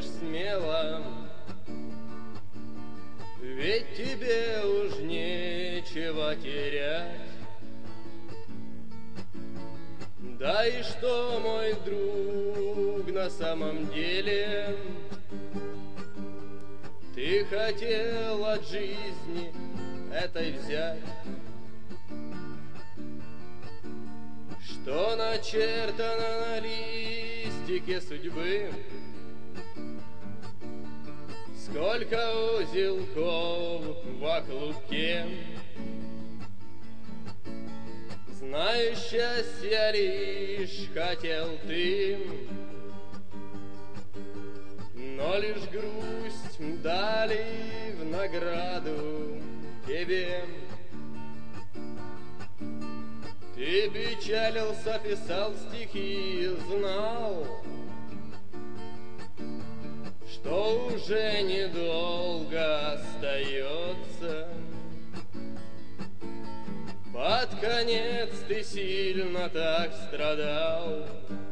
поступишь смело, ведь тебе уж нечего терять. Да и что, мой друг, на самом деле ты хотел от жизни этой взять? Что начертано на листике судьбы, сколько узелков во клубке. Знаю, счастья лишь хотел ты, но лишь грусть дали в награду тебе. Ты печалился, писал стихи, знал, что уже недолго остается. Под конец ты сильно так страдал,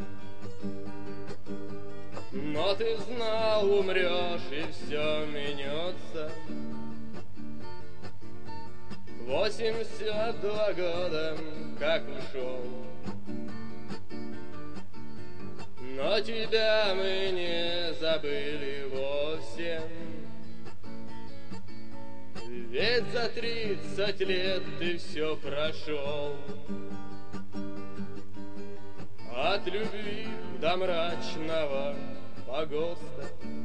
но ты знал, умрешь и все минется. 82 года, как ушел, но тебя мы не забыли вовсе. Ведь за 30 лет ты все прошел, от любви до мрачного погоста.